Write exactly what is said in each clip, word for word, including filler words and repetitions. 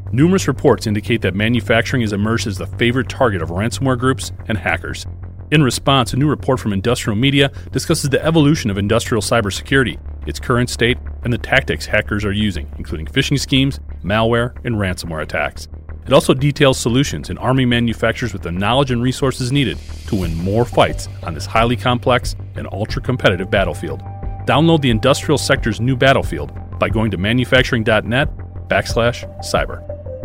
Numerous reports indicate that manufacturing has emerged as the favorite target of ransomware groups and hackers. In response, a new report from Industrial Media discusses the evolution of industrial cybersecurity, its current state, and the tactics hackers are using, including phishing schemes, malware, and ransomware attacks. It also details solutions in arming manufacturers with the knowledge and resources needed to win more fights on this highly complex and ultra-competitive battlefield. Download the industrial sector's new battlefield by going to manufacturing.net backslash cyber.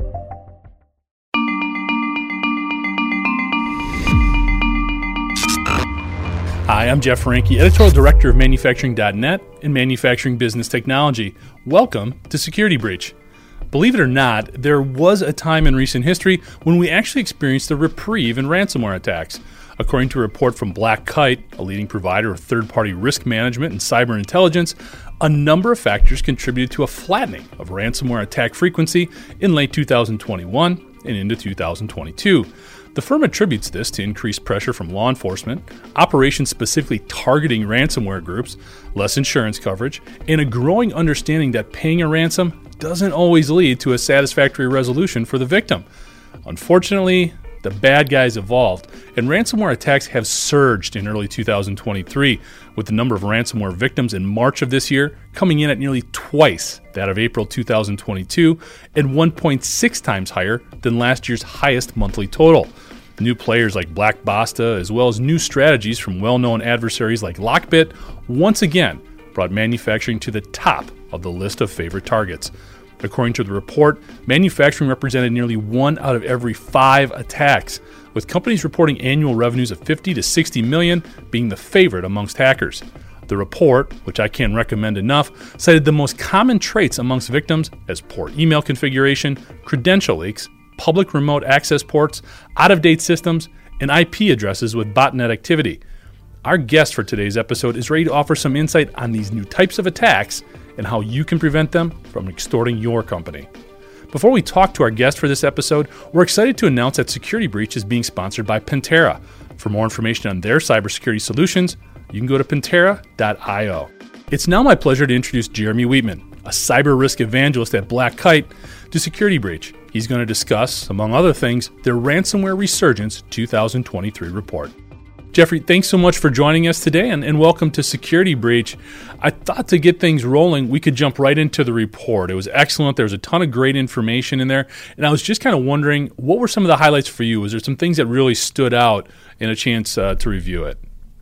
Hi, I'm Jeff Franke, Editorial Director of Manufacturing dot net and Manufacturing Business Technology. Welcome to Security Breach. Believe it or not, there was a time in recent history when we actually experienced a reprieve in ransomware attacks. According to a report from Black Kite, a leading provider of third-party risk management and cyber intelligence, a number of factors contributed to a flattening of ransomware attack frequency in late two thousand twenty-one and into two thousand twenty-two. The firm attributes this to increased pressure from law enforcement, operations specifically targeting ransomware groups, less insurance coverage, and a growing understanding that paying a ransom doesn't always lead to a satisfactory resolution for the victim. Unfortunately, the bad guys evolved, and ransomware attacks have surged in early two thousand twenty-three, with the number of ransomware victims in March of this year coming in at nearly twice that of April two thousand twenty-two and one point six times higher than last year's highest monthly total. New players like Black Basta, as well as new strategies from well-known adversaries like Lockbit, once again brought manufacturing to the top of the list of favorite targets. According to the report, manufacturing represented nearly one out of every five attacks, with companies reporting annual revenues of fifty to sixty million being the favorite amongst hackers. The report, which I can't recommend enough, cited the most common traits amongst victims as poor email configuration, credential leaks, public remote access ports, out-of-date systems, and I P addresses with botnet activity. Our guest for today's episode is ready to offer some insight on these new types of attacks and how you can prevent them from extorting your company. Before we talk to our guest for this episode, we're excited to announce that Security Breach is being sponsored by Pentera. For more information on their cybersecurity solutions, you can go to pentera dot io. It's now my pleasure to introduce Jeremy Wheatman, a cyber risk evangelist at Black Kite, to Security Breach. He's going to discuss, among other things, their Ransomware Resurgence two thousand twenty-three report. Jeffrey, thanks so much for joining us today, and, and welcome to Security Breach. I thought to get things rolling, we could jump right into the report. It was excellent. There was a ton of great information in there, and I was just kind of wondering, what were some of the highlights for you? Was there some things that really stood out in a chance uh, to review it?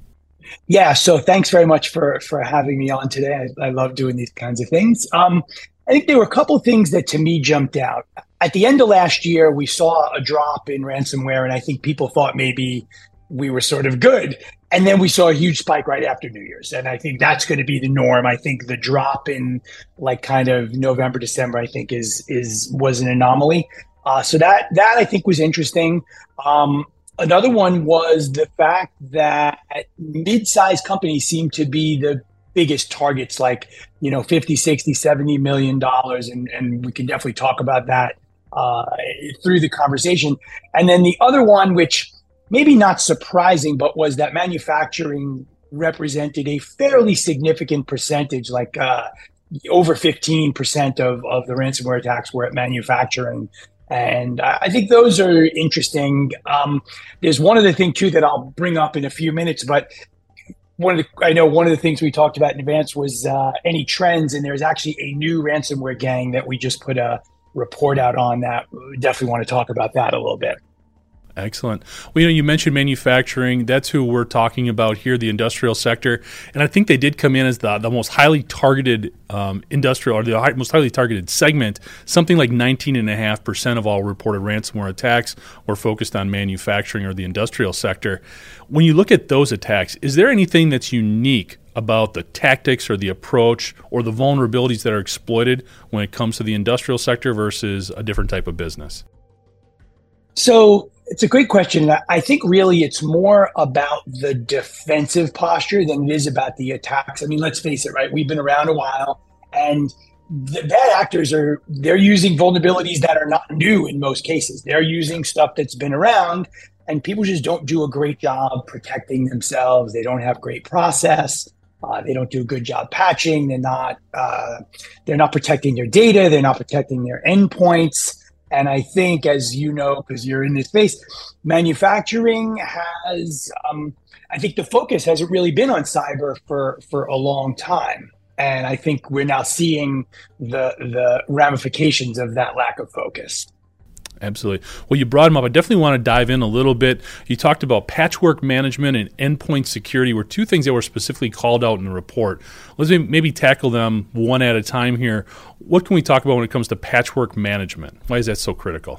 Yeah, so thanks very much for, for having me on today. I, I love doing these kinds of things. Um, I think there were a couple of things that to me jumped out. At the end of last year, we saw a drop in ransomware, and I think people thought maybe we were sort of good. And then we saw a huge spike right after New Year's. And I think that's going to be the norm. I think the drop in like kind of November, December, I think is is was an anomaly. Uh, so that that I think was interesting. Um, another one was the fact that mid-sized companies seem to be the biggest targets, like, you know, fifty, sixty, seventy million dollars. And, and we can definitely talk about that uh, through the conversation. And then the other one, which maybe not surprising, but was that manufacturing represented a fairly significant percentage, like uh, over fifteen percent of, of the ransomware attacks were at manufacturing. And I think those are interesting. Um, there's one other thing, too, that I'll bring up in a few minutes, but one of the, I know one of the things we talked about in advance was uh, any trends, and there's actually a new ransomware gang that we just put a report out on that. We definitely want to talk about that a little bit. Excellent. Well, you know, you mentioned manufacturing. That's who we're talking about here, the industrial sector. And I think they did come in as the, the most highly targeted um, industrial, or the high, most highly targeted segment. Something like nineteen point five percent of all reported ransomware attacks were focused on manufacturing or the industrial sector. When you look at those attacks, is there anything that's unique about the tactics or the approach or the vulnerabilities that are exploited when it comes to the industrial sector versus a different type of business? So it's a great question. I think really it's more about the defensive posture than it is about the attacks. I mean, let's face it, right? We've been around a while, and the bad actors are, they're using vulnerabilities that are not new in most cases. They're using stuff that's been around, and people just don't do a great job protecting themselves. They don't have great process. Uh, they don't do a good job patching. They're not, uh, they're not protecting their data. They're not protecting their endpoints. And I think, as you know, because you're in this space, manufacturing has, um, I think the focus hasn't really been on cyber for, for a long time. And I think we're now seeing the the ramifications of that lack of focus. Absolutely. Well, you brought them up. I definitely want to dive in a little bit. You talked about patchwork management and endpoint security were two things that were specifically called out in the report. Let's maybe tackle them one at a time here. What can we talk about when it comes to patchwork management? Why is that so critical?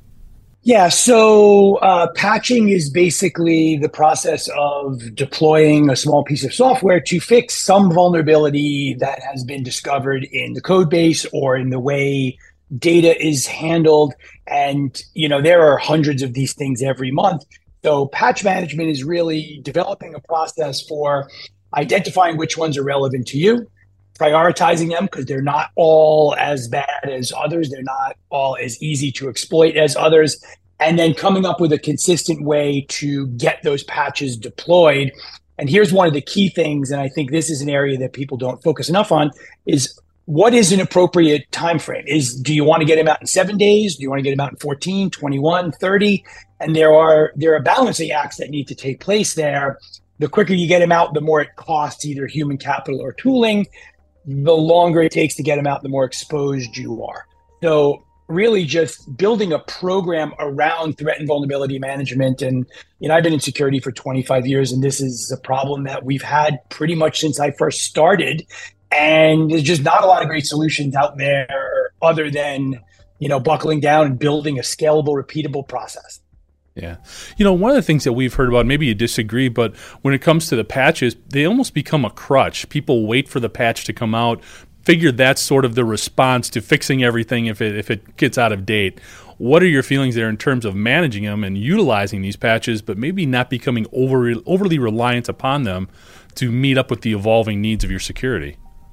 Yeah, so uh, patching is basically the process of deploying a small piece of software to fix some vulnerability that has been discovered in the code base or in the way data is handled. And, you know, there are hundreds of these things every month. So patch management is really developing a process for identifying which ones are relevant to you, prioritizing them because they're not all as bad as others. They're not all as easy to exploit as others. And then coming up with a consistent way to get those patches deployed. And here's one of the key things, and I think this is an area that people don't focus enough on, is what is an appropriate time frame? Is do you want to get them out in seven days? Do you want to get them out in fourteen, twenty-one, thirty? And there are there are balancing acts that need to take place there. The quicker you get them out, the more it costs either human capital or tooling. The longer it takes to get them out, the more exposed you are. So really just building a program around threat and vulnerability management. And, you know, I've been in security for twenty-five years, and this is a problem that we've had pretty much since I first started. And there's just not a lot of great solutions out there other than, you know, buckling down and building a scalable, repeatable process. Yeah. You know, one of the things that we've heard about, maybe you disagree, but when it comes to the patches, they almost become a crutch. People wait for the patch to come out, figure that's sort of the response to fixing everything if it if it gets out of date. What are your feelings there in terms of managing them and utilizing these patches, but maybe not becoming over, overly reliant upon them to meet up with the evolving needs of your security?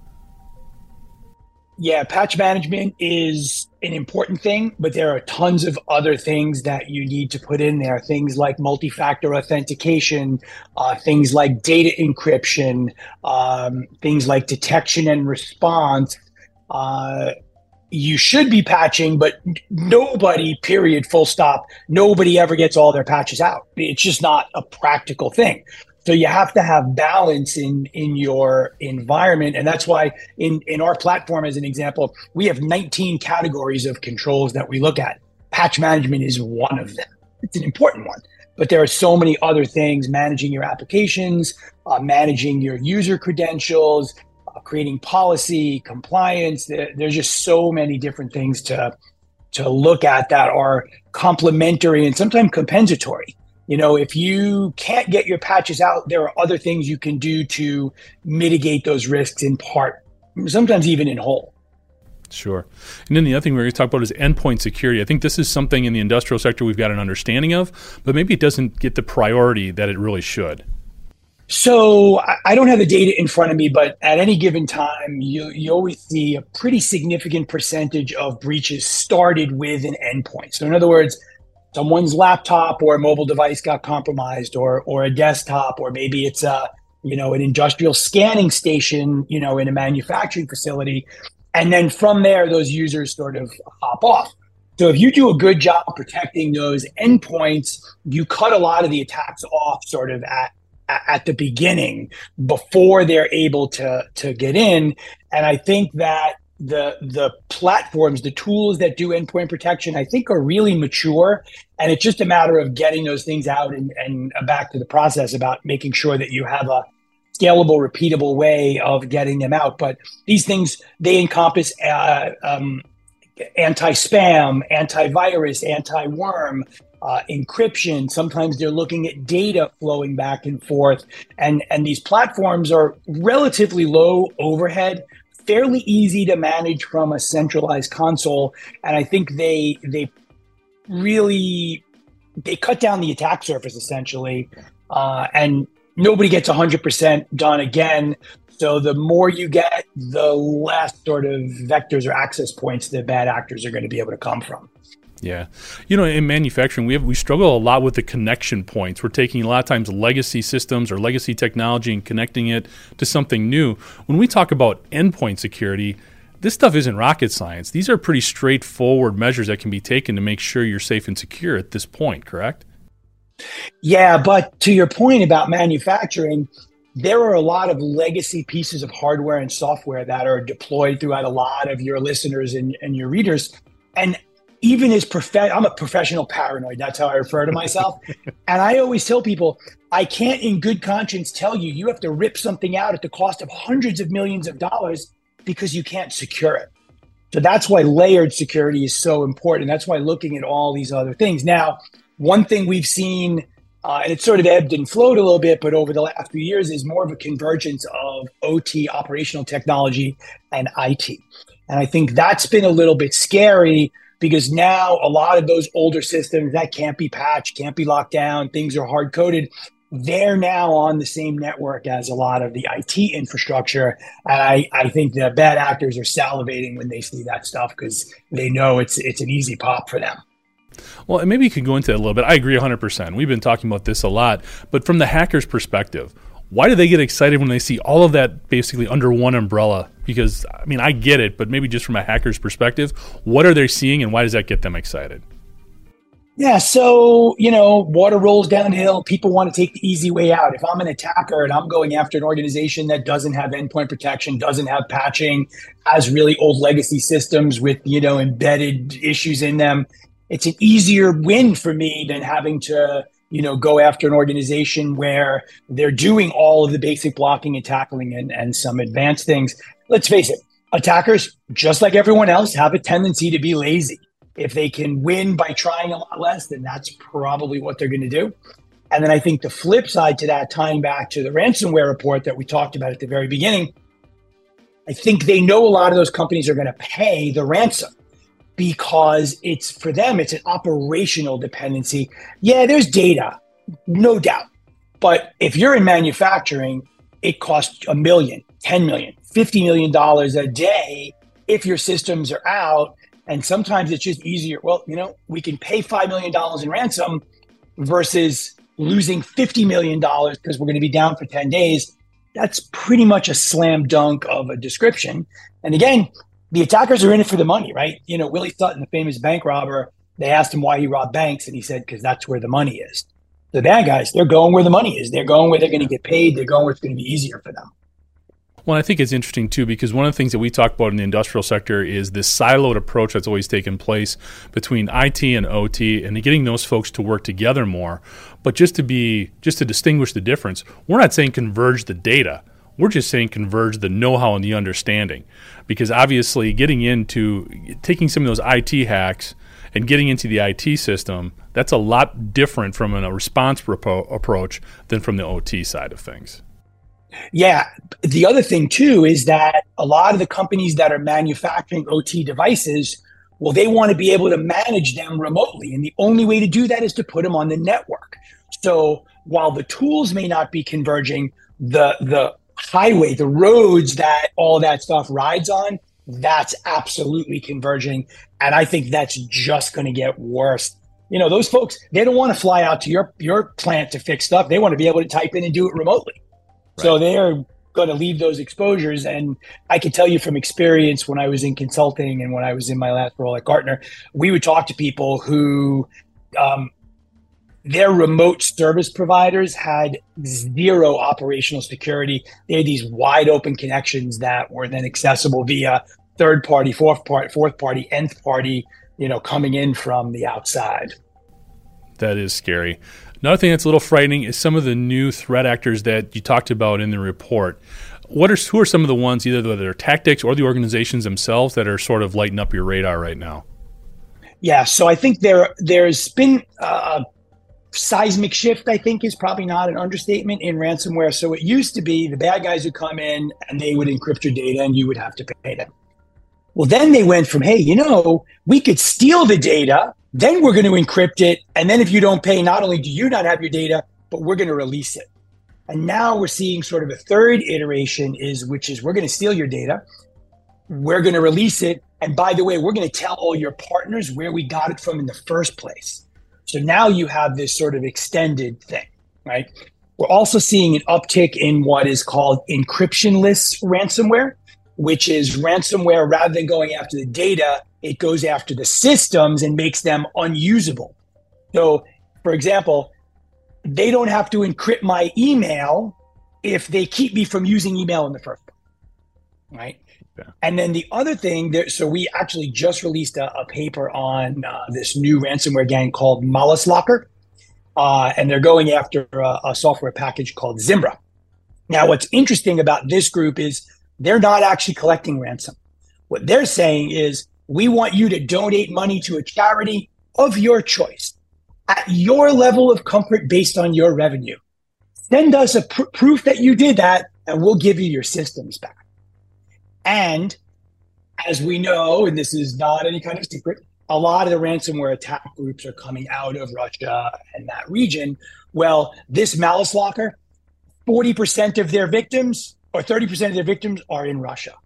Yeah, patch management is an important thing, but there are tons of other things that you need to put in there. Things like multi-factor authentication, uh, things like data encryption, um, things like detection and response. Uh, you should be patching, but nobody, period, full stop, nobody ever gets all their patches out. It's just not a practical thing. So you have to have balance in, in your environment. And that's why in, in our platform, as an example, we have nineteen categories of controls that we look at. Patch management is one of them. It's an important one. But there are so many other things, managing your applications, uh, managing your user credentials, uh, creating policy, compliance. There, there's just so many different things to, to look at that are complementary and sometimes compensatory. You know, if you can't get your patches out, there are other things you can do to mitigate those risks in part, sometimes even in whole. Sure. And then the other thing we're going to talk about is endpoint security. I think this is something in the industrial sector we've got an understanding of, but maybe it doesn't get the priority that it really should. So I don't have the data in front of me, but at any given time, you, you always see a pretty significant percentage of breaches started with an endpoint. So in other words, someone's laptop or a mobile device got compromised, or or a desktop, or maybe it's a, you know, an industrial scanning station, you know, in a manufacturing facility. And then from there, those users sort of hop off. So if you do a good job protecting those endpoints, you cut a lot of the attacks off sort of at at the beginning before they're able to to get in. And I think that the the platforms, the tools that do endpoint protection, I think are really mature. And it's just a matter of getting those things out and, and back to the process about making sure that you have a scalable, repeatable way of getting them out. But these things, they encompass uh, um, anti-spam, antivirus, anti-worm, uh, encryption. Sometimes they're looking at data flowing back and forth. And, and these platforms are relatively low overhead, fairly easy to manage from a centralized console. And I think they they really, they cut down the attack surface essentially. Uh, and nobody gets one hundred percent done again. So the more you get, the less sort of vectors or access points that bad actors are going to be able to come from. Yeah. You know, in manufacturing, we have we struggle a lot with the connection points. We're taking a lot of times legacy systems or legacy technology and connecting it to something new. When we talk about endpoint security, this stuff isn't rocket science. These are pretty straightforward measures that can be taken to make sure you're safe and secure at this point, correct? Yeah, but to your point about manufacturing, there are a lot of legacy pieces of hardware and software that are deployed throughout a lot of your listeners and, and your readers. And even as prof- I'm a professional paranoid, that's how I refer to myself. And I always tell people, I can't in good conscience tell you, you have to rip something out at the cost of hundreds of millions of dollars because you can't secure it. So that's why layered security is so important. That's why looking at all these other things. Now, one thing we've seen, uh, and it's sort of ebbed and flowed a little bit, but over the last few years is more of a convergence of O T, operational technology, and I T. And I think that's been a little bit scary because now a lot of those older systems that can't be patched, can't be locked down, things are hard coded. They're now on the same network as a lot of the I T infrastructure. And I, I think the bad actors are salivating when they see that stuff because they know it's it's an easy pop for them. Well, and maybe you could go into it a little bit. I agree one hundred percent. We've been talking about this a lot. But from the hacker's perspective, why do they get excited when they see all of that basically under one umbrella? Because, I mean, I get it, but maybe just from a hacker's perspective, what are they seeing and why does that get them excited? Yeah, so, you know, water rolls downhill. People want to take the easy way out. If I'm an attacker and I'm going after an organization that doesn't have endpoint protection, doesn't have patching, has really old legacy systems with, you know, embedded issues in them, it's an easier win for me than having to, you know, go after an organization where they're doing all of the basic blocking and tackling and, and some advanced things. Let's face it, attackers, just like everyone else, have a tendency to be lazy. If they can win by trying a lot less, then that's probably what they're going to do. And then I think the flip side to that, tying back to the ransomware report that we talked about at the very beginning, I think they know a lot of those companies are going to pay the ransom because it's for them, it's an operational dependency. Yeah, there's data, no doubt. But if you're in manufacturing, it costs a million, ten million, fifty million dollars a day if your systems are out. And sometimes it's just easier. Well, you know, we can pay five million dollars in ransom versus losing fifty million dollars because we're going to be down for ten days. That's pretty much a slam dunk of a description. And again, the attackers are in it for the money, right? You know, Willie Sutton, the famous bank robber, they asked him why he robbed banks. And he said, because that's where the money is. The bad guys, they're going where the money is. They're going where they're going to get paid. They're going where it's going to be easier for them. Well, I think it's interesting, too, because one of the things that we talk about in the industrial sector is this siloed approach that's always taken place between I T and O T and getting those folks to work together more. But just to be, just to distinguish the difference, we're not saying converge the data. We're just saying converge the know-how and the understanding. Because obviously getting into, taking some of those I T hacks and getting into the I T system, that's a lot different from a response repo- approach than from the O T side of things. Yeah. The other thing, too, is that a lot of the companies that are manufacturing O T devices, well, they want to be able to manage them remotely. And the only way to do that is to put them on the network. So while the tools may not be converging, the the highway, the roads that all that stuff rides on, that's absolutely converging. And I think that's just going to get worse. You know, those folks, they don't want to fly out to your, your plant to fix stuff. They want to be able to type in and do it remotely. Right. So they're going to leave those exposures. And I can tell you from experience when I was in consulting and when I was in my last role at Gartner, we would talk to people who um, their remote service providers had zero operational security. They had these wide open connections that were then accessible via third party, fourth party, fourth party, nth party, you know, coming in from the outside. That is scary. Another thing that's a little frightening is some of the new threat actors that you talked about in the report. What are who are some of the ones, either that are tactics or the organizations themselves, that are sort of lighting up your radar right now? Yeah, so I think there there's been a seismic shift. I think is probably not an understatement in ransomware. So it used to be the bad guys would come in and they would encrypt your data and you would have to pay them. Well, then they went from, hey, you know, we could steal the data, then we're going to encrypt it. And then if you don't pay, not only do you not have your data, but we're going to release it. And now we're seeing sort of a third iteration is, which is we're going to steal your data. We're going to release it. And by the way, we're going to tell all your partners where we got it from in the first place. So now you have this sort of extended thing, right? We're also seeing an uptick in what is called encryptionless ransomware. which is ransomware, rather than going after the data, it goes after the systems and makes them unusable. So, for example, they don't have to encrypt my email if they keep me from using email in the first place, right? Yeah. And then the other thing, there, so we actually just released a, a paper on uh, this new ransomware gang called Malice Locker, uh, and they're going after a, a software package called Zimbra. Now, what's interesting about this group is they're not actually collecting ransom. What they're saying is, we want you to donate money to a charity of your choice at your level of comfort based on your revenue. Send us a pr- proof that you did that, and we'll give you your systems back. And as we know, and this is not any kind of secret, a lot of the ransomware attack groups are coming out of Russia and that region. Well, this Malice Locker, forty percent of their victims or thirty percent of their victims are in Russia.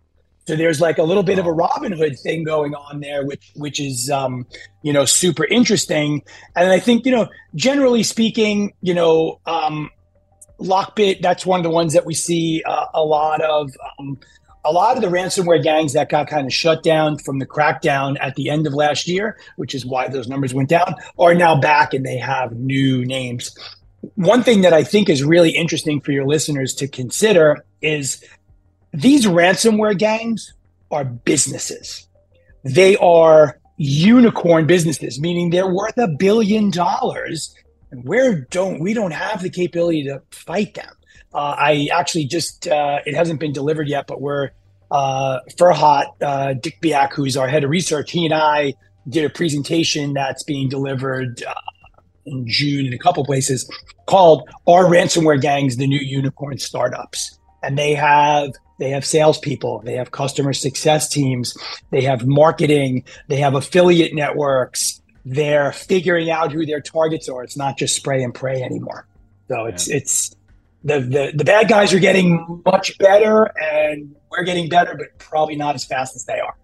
So there's like a little bit of a Robin Hood thing going on there, which which is, um, you know, super interesting. And I think, you know, generally speaking, you know, um, Lockbit, that's one of the ones that we see uh, a lot of. Um, a lot of the ransomware gangs that got kind of shut down from the crackdown at the end of last year, which is why those numbers went down, are now back and they have new names. One thing that I think is really interesting for your listeners to consider is these ransomware gangs are businesses. They are unicorn businesses, meaning they're worth a billion dollars, and we don't we don't have the capability to fight them. Uh, I actually just uh, it hasn't been delivered yet, but we're uh, Furhat uh, Dikbiak, who's our head of research. He and I did a presentation that's being delivered uh, in June in a couple places called "Are Ransomware Gangs the New Unicorn Startups?" And they have They have salespeople, they have customer success teams, they have marketing, they have affiliate networks. They're figuring out who their targets are. It's not just spray and pray anymore. So it's yeah. it's the, the the bad guys are getting much better, and we're getting better, but probably not as fast as they are.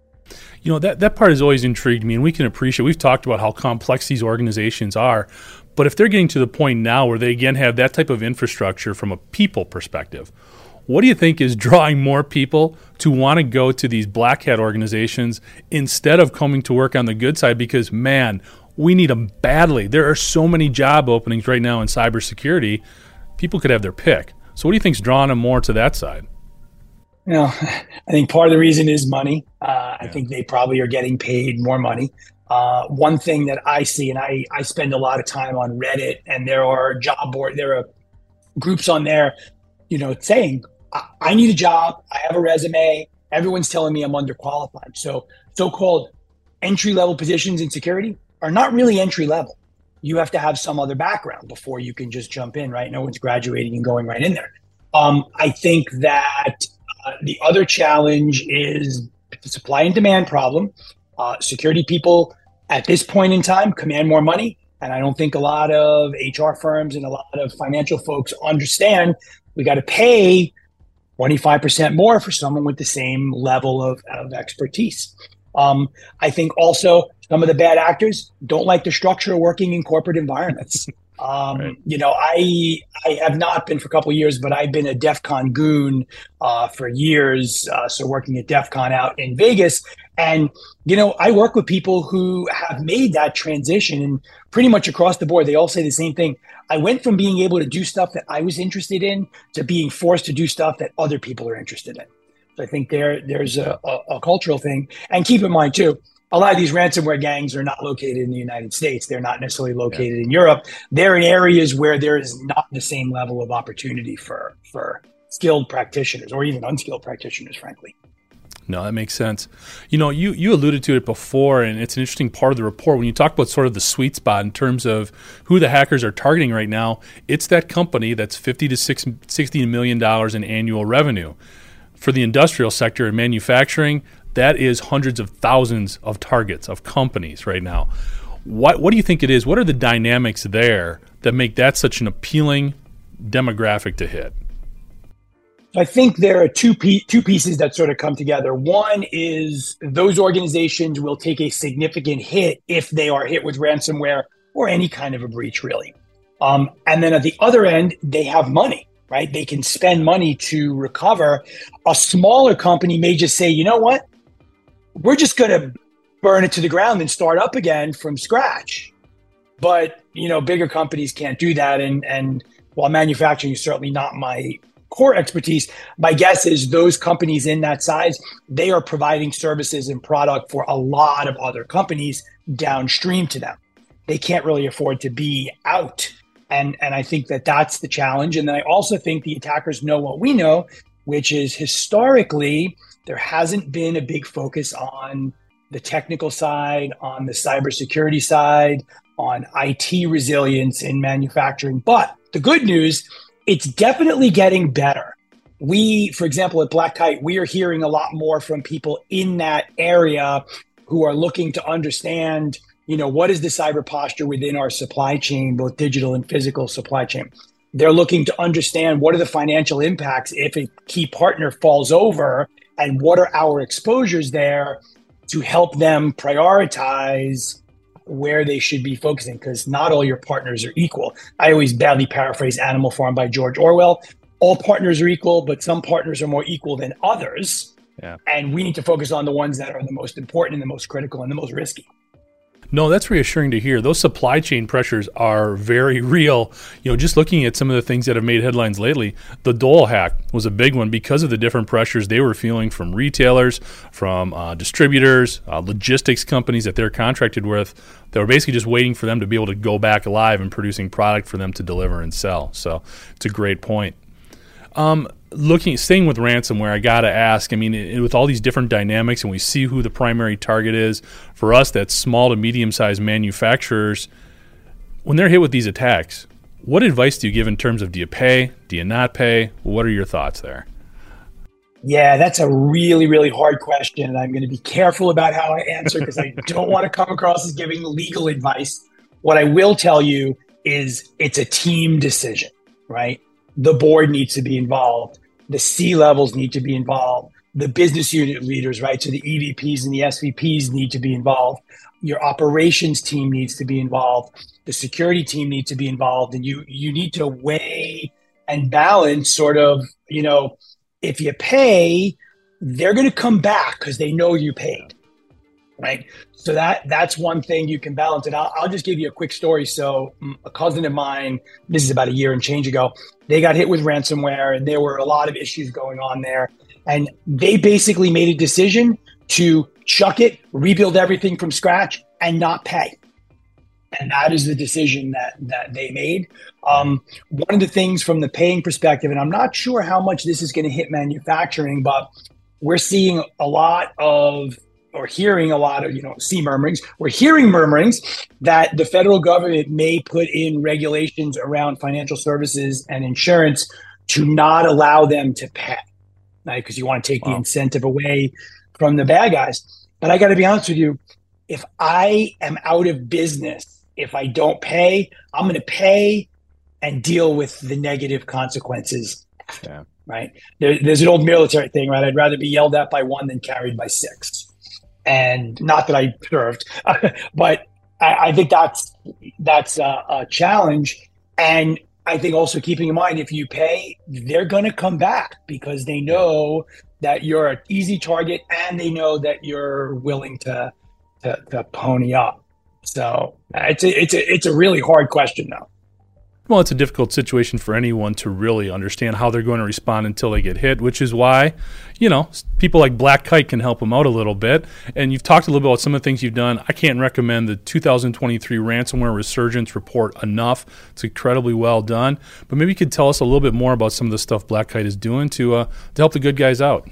You know, that, that part has always intrigued me, and we can appreciate, we've talked about how complex these organizations are, but if they're getting to the point now where they again have that type of infrastructure from a people perspective, what do you think is drawing more people to want to go to these black hat organizations instead of coming to work on the good side? Because, man, we need them badly. There are so many job openings right now in cybersecurity. People could have their pick. So what do you think is drawing them more to that side? You know, I think part of the reason is money. Uh, yeah. I think they probably are getting paid more money. Uh, one thing that I see, and I, I spend a lot of time on Reddit, and there are job board, there are groups on there, you know, saying, I need a job. I have a resume. Everyone's telling me I'm underqualified. So so-called entry-level positions in security are not really entry-level. You have to have some other background before you can just jump in, right? No one's graduating and going right in there. Um, I think that uh, the other challenge is the supply and demand problem. Uh, security people at this point in time command more money. And I don't think a lot of H R firms and a lot of financial folks understand we got to pay twenty-five percent more for someone with the same level of, of expertise. Um, I think also some of the bad actors don't like the structure of working in corporate environments. Um, right. You know, I I have not been for a couple of years, but I've been a DEF CON goon uh, for years. Uh, so working at DEF CON out in Vegas. And, you know, I work with people who have made that transition, and pretty much across the board, they all say the same thing. I went from being able to do stuff that I was interested in to being forced to do stuff that other people are interested in. So I think there there's a, a, a cultural thing. And keep in mind, too, a lot of these ransomware gangs are not located in the United States. They're not necessarily located yeah. in Europe. They're in areas where there is not the same level of opportunity for, for skilled practitioners or even unskilled practitioners, frankly. No, that makes sense. You know, you, you alluded to it before, and it's an interesting part of the report. When you talk about sort of the sweet spot in terms of who the hackers are targeting right now, it's that company that's fifty to sixty million dollars in annual revenue. For the industrial sector and manufacturing, that is hundreds of thousands of targets of companies right now. What what do you think it is? What are the dynamics there that make that such an appealing demographic to hit? I think there are two pe- two pieces that sort of come together. One is those organizations will take a significant hit if they are hit with ransomware or any kind of a breach, really. Um, and then at the other end, they have money, right? They can spend money to recover. A smaller company may just say, you know what? We're just going to burn it to the ground and start up again from scratch. But, you know, bigger companies can't do that. And, and while manufacturing is certainly not my core expertise, my guess is those companies in that size, they are providing services and product for a lot of other companies downstream to them. They can't really afford to be out. And, and I think that that's the challenge. And then I also think the attackers know what we know, which is historically, there hasn't been a big focus on the technical side, on the cybersecurity side, on I T resilience in manufacturing. But the good news, it's definitely getting better. We, for example, at Black Kite, we are hearing a lot more from people in that area who are looking to understand, you know, what is the cyber posture within our supply chain, both digital and physical supply chain. They're looking to understand what are the financial impacts if a key partner falls over, and what are our exposures there to help them prioritize where they should be focusing, because not all your partners are equal. I always badly paraphrase Animal Farm by George Orwell. All partners are equal, but some partners are more equal than others. Yeah. And we need to focus on the ones that are the most important and the most critical and the most risky. No, that's reassuring to hear. Those supply chain pressures are very real. You know, just looking at some of the things that have made headlines lately, the Dole hack was a big one because of the different pressures they were feeling from retailers, from uh, distributors, uh, logistics companies that they're contracted with. They were basically just waiting for them to be able to go back alive and producing product for them to deliver and sell. So it's a great point. Um, looking, staying with ransomware, I got to ask, I mean, it, with all these different dynamics and we see who the primary target is, for us, that's small to medium-sized manufacturers, when they're hit with these attacks, what advice do you give in terms of do you pay, do you not pay? What are your thoughts there? Yeah, that's a really, really hard question. And I'm going to be careful about how I answer because I don't want to come across as giving legal advice. What I will tell you is it's a team decision, right? The board needs to be involved. The C levels need to be involved. The business unit leaders, right? So the E V Ps and the S V Ps need to be involved. Your operations team needs to be involved. The security team needs to be involved. And you, you need to weigh and balance sort of, you know, if you pay, they're going to come back because they know you paid, right? So that that's one thing you can balance. And I'll, I'll just give you a quick story. So a cousin of mine, this is about a year and change ago, they got hit with ransomware and there were a lot of issues going on there. And they basically made a decision to chuck it, rebuild everything from scratch and not pay. And that is the decision that that they made. Um, one of the things from the paying perspective, and I'm not sure how much this is going to hit manufacturing, but we're seeing a lot of or hearing a lot of, you know, see murmurings. We're hearing murmurings that the federal government may put in regulations around financial services and insurance to not allow them to pay, right? Because you want to take wow. the incentive away from the bad guys. But I got to be honest with you, if I am out of business, if I don't pay, I'm going to pay and deal with the negative consequences. Yeah. Right? There, there's an old military thing, right? I'd rather be yelled at by one than carried by six. And not that I served, but I, I think that's that's a, a challenge. And I think also keeping in mind, if you pay, they're going to come back because they know that you're an easy target and they know that you're willing to to, to pony up. So it's a, it's a, it's a really hard question, though. Well, it's a difficult situation for anyone to really understand how they're going to respond until they get hit, which is why, you know, people like Black Kite can help them out a little bit. And you've talked a little bit about some of the things you've done. I can't recommend the two thousand twenty-three Ransomware Resurgence Report enough. It's incredibly well done. But maybe you could tell us a little bit more about some of the stuff Black Kite is doing to uh, to help the good guys out.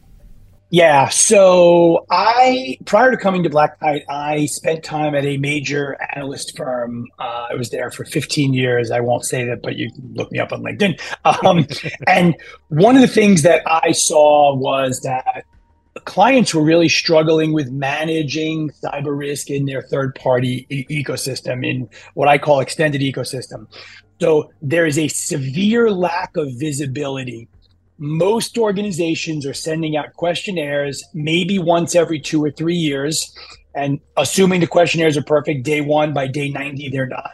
Yeah, so I, prior to coming to Black Kite, I spent time at a major analyst firm. Uh, I was there for fifteen years. I won't say that, but you can look me up on LinkedIn. Um, and one of the things that I saw was that clients were really struggling with managing cyber risk in their third-party e- ecosystem, in what I call extended ecosystem. So there is a severe lack of visibility. Most organizations are sending out questionnaires maybe once every two or three years. And assuming the questionnaires are perfect, day one, by day ninety, they're not.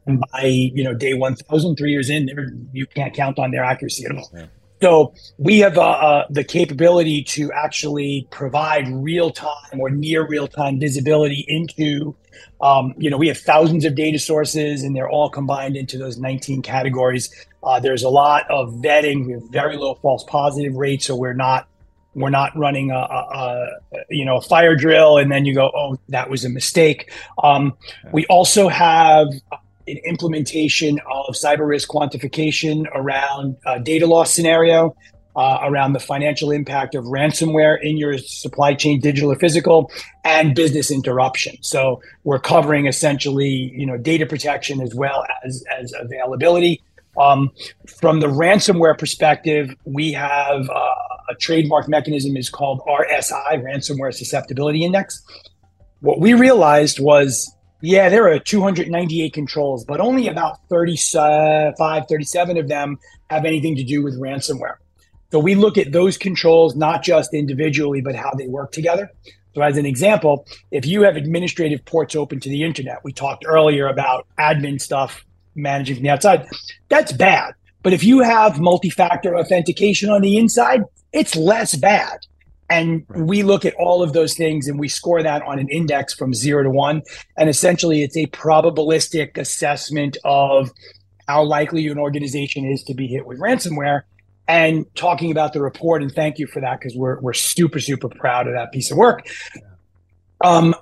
and by you know day one thousand, three years in, you can't count on their accuracy at all. Yeah. So we have uh, uh, the capability to actually provide real-time or near real-time visibility into, um, you know, we have thousands of data sources, and they're all combined into those nineteen categories. Uh, there's a lot of vetting. We have very low false positive rates, so we're not we're not running a, a, a you know a fire drill and then you go, oh, that was a mistake. Um, we also have an implementation of cyber risk quantification around uh, data loss scenario, uh, around the financial impact of ransomware in your supply chain, digital or physical, and business interruption. So we're covering essentially, you know, data protection as well as, as availability. Um, from the ransomware perspective, we have uh, a trademark mechanism is called R S I, Ransomware Susceptibility Index. What we realized was, yeah, there are two hundred ninety-eight controls, but only about thirty-five, thirty-seven of them have anything to do with ransomware. So we look at those controls, not just individually, but how they work together. So as an example, if you have administrative ports open to the internet, we talked earlier about admin stuff managing from the outside, that's bad. But if you have multi-factor authentication on the inside, it's less bad. And we look at all of those things and we score that on an index from zero to one. And essentially, it's a probabilistic assessment of how likely an organization is to be hit with ransomware. And talking about the report, and thank you for that, because we're we're super, super proud of that piece of work. Um,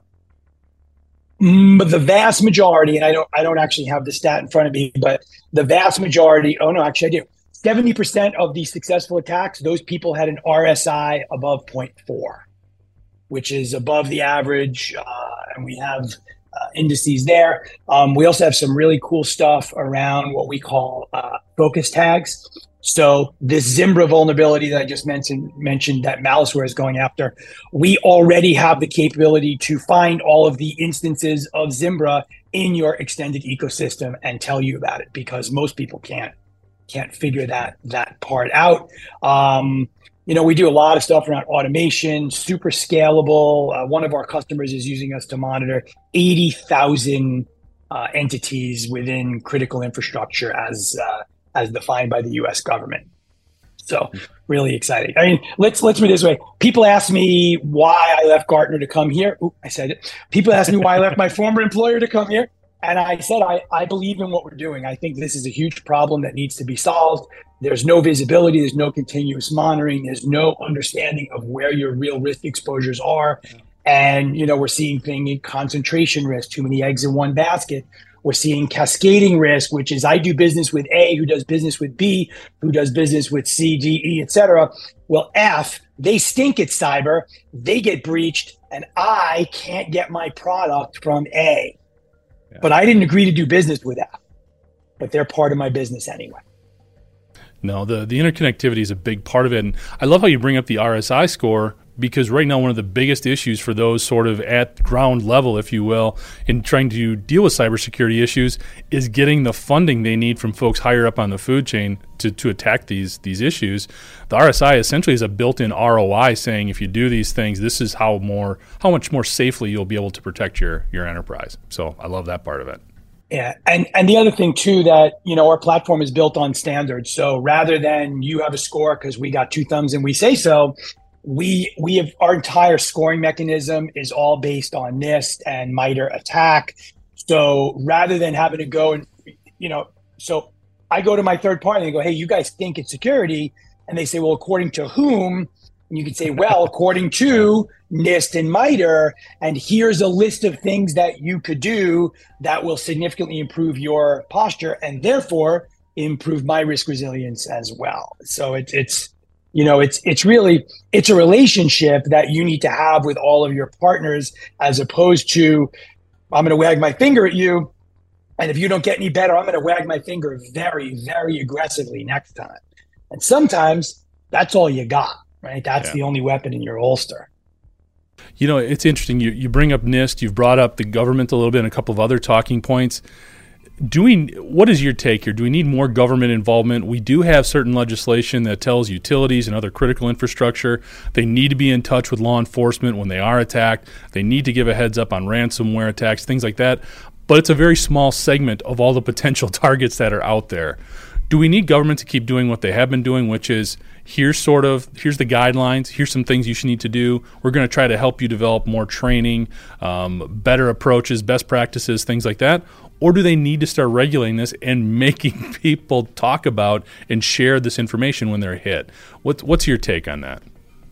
the vast majority, and I don't I don't actually have the stat in front of me, but the vast majority, oh no, actually I do. seventy percent of the successful attacks, those people had an R S I above zero point four, which is above the average, uh, and we have uh, indices there. Um, we also have some really cool stuff around what we call uh, focus tags. So this Zimbra vulnerability that I just mentioned, mentioned that Maliceware is going after, we already have the capability to find all of the instances of Zimbra in your extended ecosystem and tell you about it, because most people can't. can't figure that that part out. Um, you know, we do a lot of stuff around automation, super scalable. Uh, one of our customers is using us to monitor eighty thousand uh, entities within critical infrastructure as uh, as defined by the U S government. So really exciting. I mean, let's let's put it this way. People ask me why I left Gartner to come here. Ooh, I said it. People ask me why I left my former employer to come here. And I said, I, I believe in what we're doing. I think this is a huge problem that needs to be solved. There's no visibility. There's no continuous monitoring. There's no understanding of where your real risk exposures are. And, you know, we're seeing things in concentration risk, too many eggs in one basket. We're seeing cascading risk, which is I do business with A, who does business with B, who does business with C, D, E, et cetera. Well, F, they stink at cyber. They get breached, and I can't get my product from A. Yeah. But I didn't agree to do business with that. But they're part of my business anyway. No, the, the interconnectivity is a big part of it. And I love how you bring up the R S I score, because right now one of the biggest issues for those sort of at ground level, if you will, in trying to deal with cybersecurity issues is getting the funding they need from folks higher up on the food chain to, to attack these these issues. The R S I essentially is a built-in R O I saying if you do these things, this is how more how much more safely you'll be able to protect your your enterprise. So I love that part of it. Yeah, and and the other thing too, that you know our platform is built on standards. So rather than you have a score because we got two thumbs and we say so, we we have our entire scoring mechanism is all based on NIST and MITRE ATT&CK. So rather than having to go and you know, so I go to my third party and I go, hey, you guys think it's security, and they say, well, according to whom? And you can say, well, according to NIST and MITRE, and here's a list of things that you could do that will significantly improve your posture and therefore improve my risk resilience as well. So it, it's, you know, it's it's really, it's a relationship that you need to have with all of your partners, as opposed to, I'm going to wag my finger at you, and if you don't get any better, I'm going to wag my finger very, very aggressively next time. And sometimes that's all you got. Right, that's yeah. the only weapon in your holster. You know, it's interesting. You you bring up NIST. You've brought up the government a little bit and a couple of other talking points. Do we? What is your take here? Do we need more government involvement? We do have certain legislation that tells utilities and other critical infrastructure they need to be in touch with law enforcement when they are attacked. They need to give a heads up on ransomware attacks, things like that. but it's a very small segment of all the potential targets that are out there. Do we need government to keep doing what they have been doing, which is here's sort of here's the guidelines, here's some things you should need to do. We're going to try to help you develop more training, um, better approaches, best practices, things like that? Or do they need to start regulating this and making people talk about and share this information when they're hit? What, what's your take on that?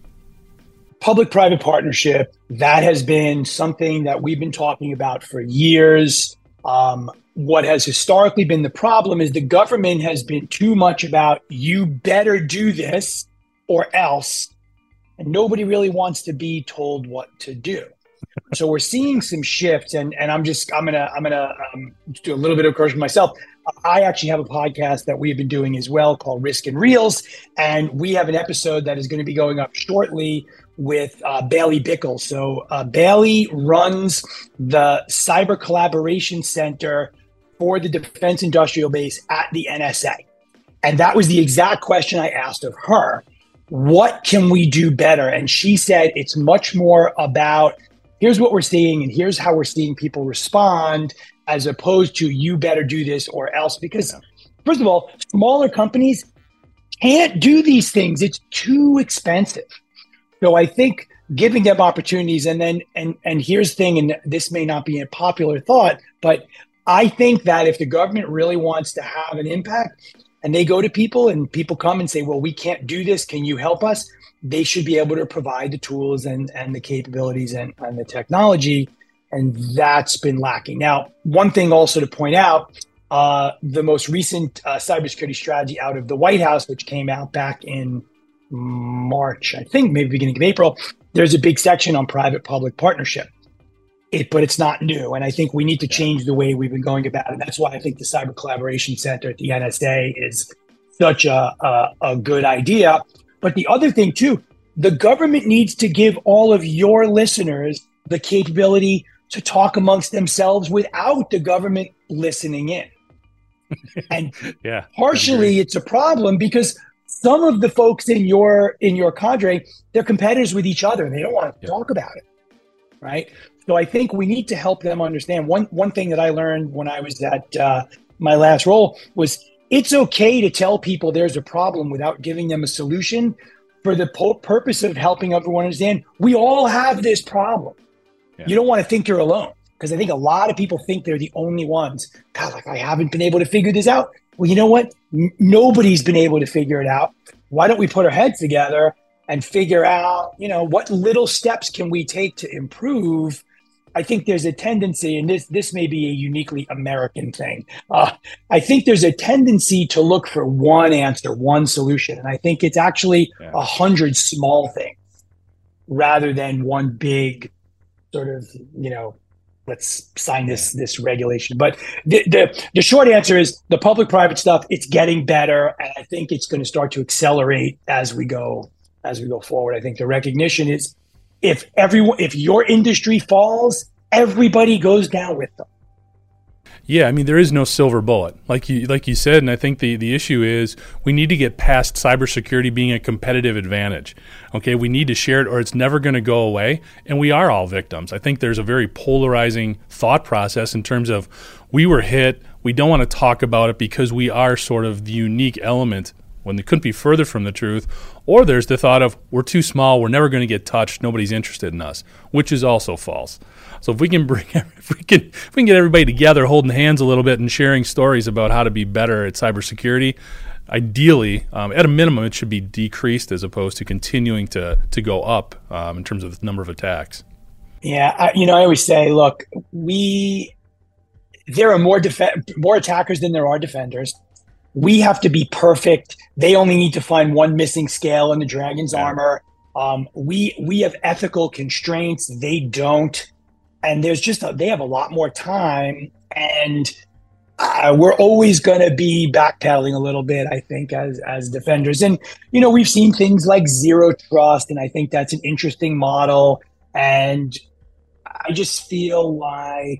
Public-private partnership, that has been something that we've been talking about for years. Um, what has historically been the problem is the government has been too much about you better do this or else, and nobody really wants to be told what to do. So we're seeing some shifts, and and I'm just I'm gonna I'm gonna um, do a little bit of correction myself. I actually have a podcast that we've been doing as well called Risk and Reels, and we have an episode that is going to be going up shortly with uh, Bailey Bickle. So uh, Bailey runs the Cyber Collaboration Center for the Defense Industrial Base at the N S A. And that was the exact question I asked of her. What can we do better? And she said it's much more about here's what we're seeing and here's how we're seeing people respond, as opposed to you better do this or else. Because first of all, smaller companies can't do these things. It's too expensive. So I think giving them opportunities, and then and and here's the thing, and this may not be a popular thought, but I think that if the government really wants to have an impact and they go to people and people come and say, well, we can't do this, can you help us? They should be able to provide the tools and, and the capabilities and, and the technology. And that's been lacking. Now, one thing also to point out, uh, the most recent uh, cybersecurity strategy out of the White House, which came out back in March, I think maybe beginning of April, there's a big section on private-public partnership. It, but it's not new. And I think we need to change the way we've been going about it. That's why I think the Cyber Collaboration Center at the N S A is such a, a, a good idea. But the other thing too, the government needs to give all of your listeners the capability to talk amongst themselves without the government listening in. And yeah, partially it's a problem because some of the folks in your in your cadre, they're competitors with each other and they don't want to yeah. talk about it, right? So I think we need to help them understand. One one thing that I learned when I was at uh, my last role was it's okay to tell people there's a problem without giving them a solution for the po- purpose of helping everyone understand we all have this problem. Yeah. You don't want to think you're alone, because I think a lot of people think they're the only ones. God, like I haven't been able to figure this out. Well, you know what? N- nobody's been able to figure it out. Why don't we put our heads together and figure out, you know, what little steps can we take to improve? I think there's a tendency, and this this may be a uniquely American thing. Uh, I think there's a tendency to look for one answer, one solution. And I think it's actually a yeah. hundred small things rather than one big sort of, you know, let's sign this this regulation. But the, the, the short answer is the public-private stuff, it's getting better. And I think it's going to start to accelerate as we go as we go forward. I think the recognition is if everyone, if your industry falls, everybody goes down with them. Yeah, I mean, there is no silver bullet, like you like you said, and I think the, the issue is we need to get past cybersecurity being a competitive advantage. Okay, we need to share it or it's never going to go away, and we are all victims. I think there's a very polarizing thought process in terms of we were hit, we don't want to talk about it because we are sort of the unique element when they couldn't be further from the truth, or there's the thought of we're too small, we're never going to get touched, nobody's interested in us, which is also false. So if we can bring, if we can, if we can get everybody together, holding hands a little bit and sharing stories about how to be better at cybersecurity, ideally, um, at a minimum, it should be decreased as opposed to continuing to to go up um, in terms of the number of attacks. Yeah, I, you know, I always say, look, we there are more def- more attackers than there are defenders. We have to be perfect. They only need to find one missing scale in the dragon's yeah. armor. Um, we we have ethical constraints. They don't. And there's just a, they have a lot more time. And uh, we're always going to be backpedaling a little bit, I think, as as defenders. And, you know, we've seen things like zero trust. And I think that's an interesting model. And I just feel like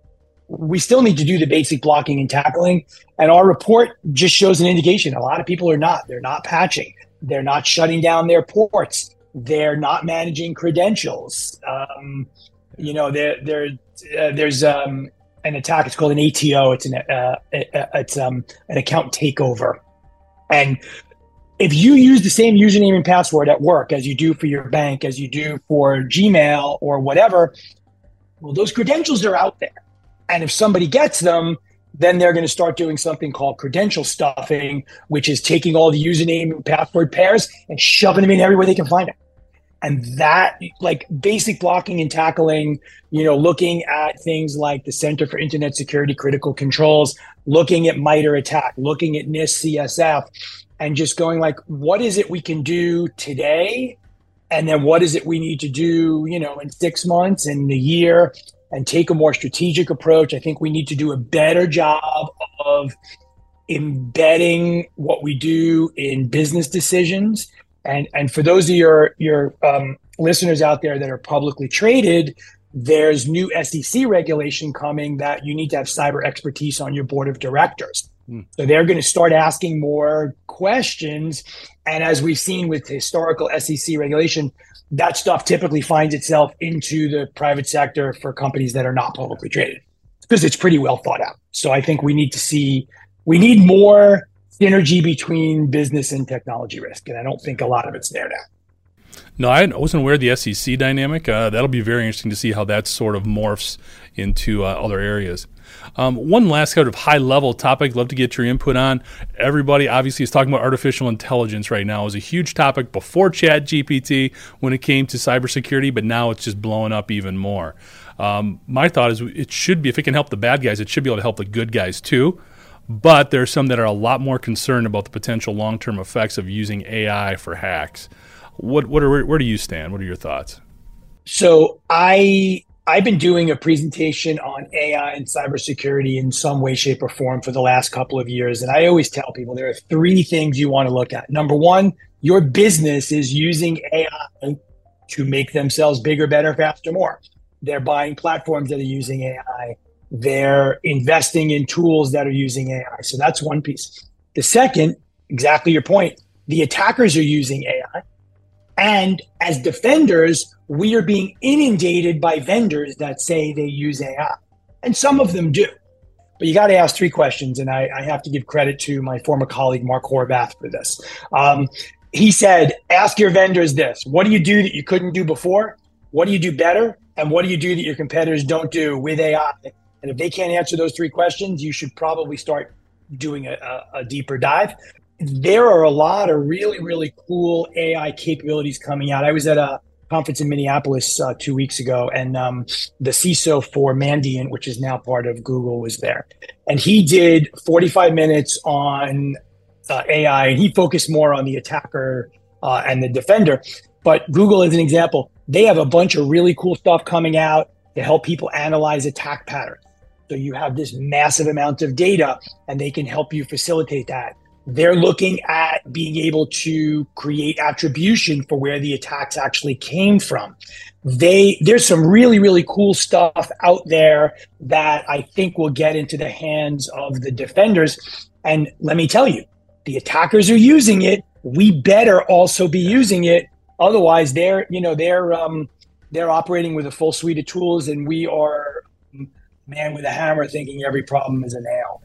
we still need to do the basic blocking and tackling. And our report just shows an indication. A lot of people are not. They're not patching. They're not shutting down their ports. They're not managing credentials. Um, you know, there, there, uh, there's um, an attack. It's called an A T O. It's an uh, it's um, an account takeover. And if you use the same username and password at work as you do for your bank, as you do for Gmail or whatever, well, those credentials are out there. And if somebody gets them, then they're going to start doing something called credential stuffing, which is taking all the username and password pairs and shoving them in everywhere they can find it. And that, like basic blocking and tackling, you know, looking at things like the Center for Internet Security Critical Controls, looking at MITRE ATT&CK, looking at NIST C S F, and just going like, what is it we can do today? And then what is it we need to do, you know, in six months and a year, and take a more strategic approach. I think we need to do a better job of embedding what we do in business decisions. And and for those of your your um, listeners out there that are publicly traded, there's new S E C regulation coming that you need to have cyber expertise on your board of directors. Mm. So they're going to start asking more questions. And as we've seen with historical S E C regulation, that stuff typically finds itself into the private sector for companies that are not publicly traded because it's pretty well thought out. So I think we need to see, we need more synergy between business and technology risk. And I don't think a lot of it's there now. No, I wasn't aware of the S E C dynamic. Uh, that'll be very interesting to see how that sort of morphs into uh, other areas. Um, one last kind of high-level topic I'd love to get your input on. Everybody obviously is talking about artificial intelligence right now. It was a huge topic before ChatGPT when it came to cybersecurity, but now it's just blowing up even more. Um, my thought is it should be, if it can help the bad guys, it should be able to help the good guys too. But there are some that are a lot more concerned about the potential long-term effects of using A I for hacks. What, what are, where do you stand? What are your thoughts? So I, I've been doing a presentation on A I and cybersecurity in some way, shape, or form for the last couple of years. And I always tell people there are three things you want to look at. Number one, your business is using A I to make themselves bigger, better, faster, more. They're buying platforms that are using A I. They're investing in tools that are using A I. So that's one piece. The second, exactly your point, the attackers are using A I. And as defenders, we are being inundated by vendors that say they use A I. And some of them do. But you got to ask three questions. And I, I have to give credit to my former colleague, Mark Horvath, for this. Um, he said, ask your vendors this. What do you do that you couldn't do before? What do you do better? And what do you do that your competitors don't do with A I? And if they can't answer those three questions, you should probably start doing a, a, a deeper dive. There are a lot of really, really cool A I capabilities coming out. I was at a conference in Minneapolis uh, two weeks ago, and um, the C I S O for Mandiant, which is now part of Google, was there. And he did forty-five minutes on uh, A I, and he focused more on the attacker uh, and the defender. But Google, as an example, they have a bunch of really cool stuff coming out to help people analyze attack patterns. So you have this massive amount of data, and they can help you facilitate that. They're looking at being able to create attribution for where the attacks actually came from. They, there's some really, really cool stuff out there that I think will get into the hands of the defenders. And let me tell you, the attackers are using it. We better also be using it. Otherwise, they're, you know, they're um, they're operating with a full suite of tools, and we are man with a hammer thinking every problem is a nail.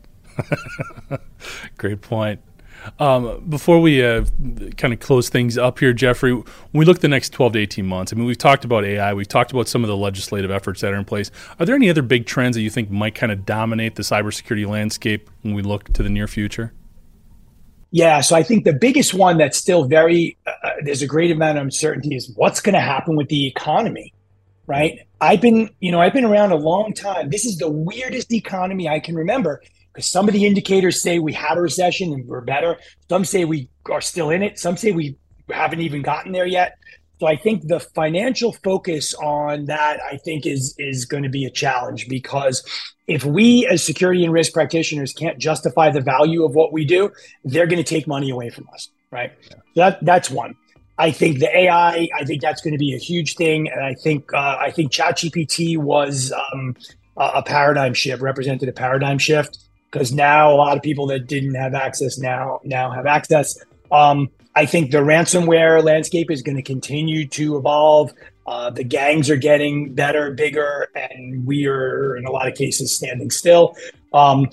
Great point. Um, before we uh, kind of close things up here, Jeffrey, when we look at the next twelve to eighteen months, I mean, we've talked about A I, we've talked about some of the legislative efforts that are in place. Are there any other big trends that you think might kind of dominate the cybersecurity landscape when we look to the near future? Yeah, so I think the biggest one that's still very, uh, there's a great amount of uncertainty is what's going to happen with the economy, right? I've been, you know, I've been around a long time. This is the weirdest economy I can remember. Because some of the indicators say we had a recession and we're better. Some say we are still in it. Some say we haven't even gotten there yet. So I think the financial focus on that, I think, is is going to be a challenge, because if we as security and risk practitioners can't justify the value of what we do, they're going to take money away from us, right? Yeah. So that that's one. I think the A I, I think that's going to be a huge thing. And I think uh, I think ChatGPT was um, a paradigm shift, represented a paradigm shift. Because now a lot of people that didn't have access now now have access. Um, I think the ransomware landscape is going to continue to evolve. Uh, the gangs are getting better, bigger, and we are, in a lot of cases, standing still. Um,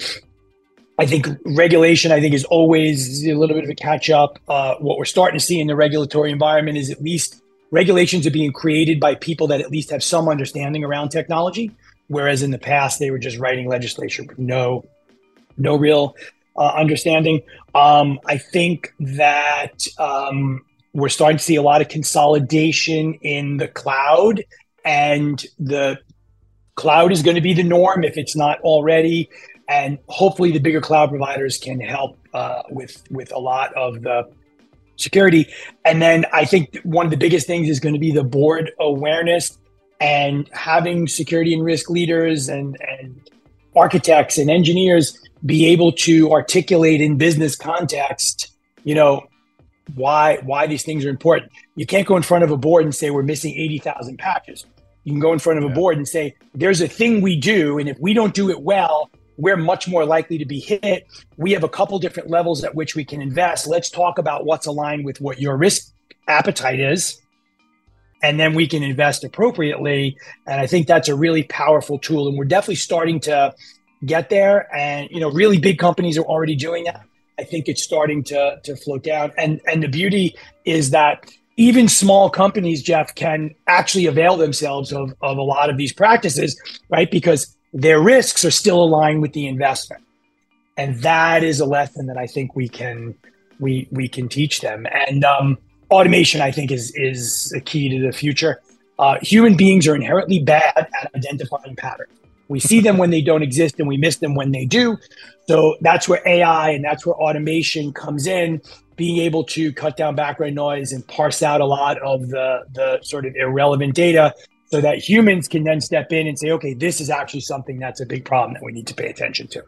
I think regulation, I think, is always a little bit of a catch up. Uh, what we're starting to see in the regulatory environment is at least regulations are being created by people that at least have some understanding around technology, whereas in the past they were just writing legislation with no, no real uh, understanding. Um, I think that um, we're starting to see a lot of consolidation in the cloud, and the cloud is going to be the norm if it's not already. And hopefully the bigger cloud providers can help uh, with, with a lot of the security. And then I think one of the biggest things is going to be the board awareness, and having security and risk leaders and, and architects and engineers be able to articulate in business context, you know, why why these things are important. You can't go in front of a board and say we're missing eighty thousand patches. You can go in front of a yeah. board and say there's a thing we do, and if we don't do it well, we're much more likely to be hit. We have a couple different levels at which we can invest. Let's talk about what's aligned with what your risk appetite is, and then we can invest appropriately. And I think that's a really powerful tool, and we're definitely starting to get there. And you know, really big companies are already doing that. I think it's starting to to float down. And and the beauty is that even small companies, Jeff, can actually avail themselves of, of a lot of these practices, right? Because their risks are still aligned with the investment. And that is a lesson that I think we can we we can teach them. And um, automation, I think, is is a key to the future. Uh, human beings are inherently bad at identifying patterns. We see them when they don't exist, and we miss them when they do. So that's where A I and that's where automation comes in, being able to cut down background noise and parse out a lot of the, the sort of irrelevant data, so that humans can then step in and say, okay, this is actually something that's a big problem that we need to pay attention to.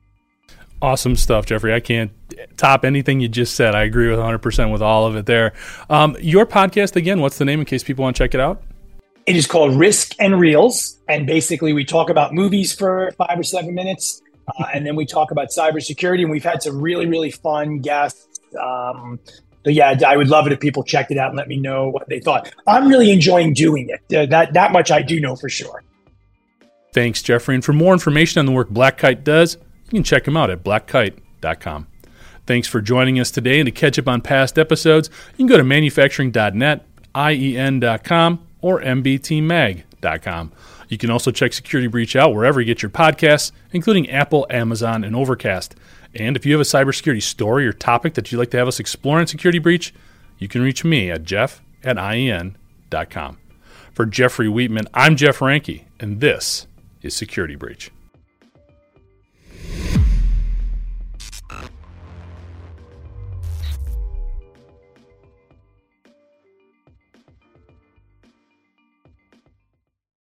Awesome stuff, Jeffrey. I can't top anything you just said. I agree with one hundred percent with all of it there. Um, your podcast, again, what's the name in case people want to check it out? It is called Risk and Reels. And basically we talk about movies for five or seven minutes. Uh, and then we talk about cybersecurity. And we've had some really, really fun guests. Um, so yeah, I would love it if people checked it out and let me know what they thought. I'm really enjoying doing it. Uh, that, that much I do know for sure. Thanks, Jeffrey. And for more information on the work Black Kite does, you can check them out at black kite dot com. Thanks for joining us today. And to catch up on past episodes, you can go to manufacturing dot net, I E N dot com, or M B T mag dot com. You can also check Security Breach out wherever you get your podcasts, including Apple, Amazon, and Overcast. And if you have a cybersecurity story or topic that you'd like to have us explore in Security Breach, you can reach me at jeff at I E N dot com. For Jeffrey Wheatman, I'm Jeff Ranke, and this is Security Breach.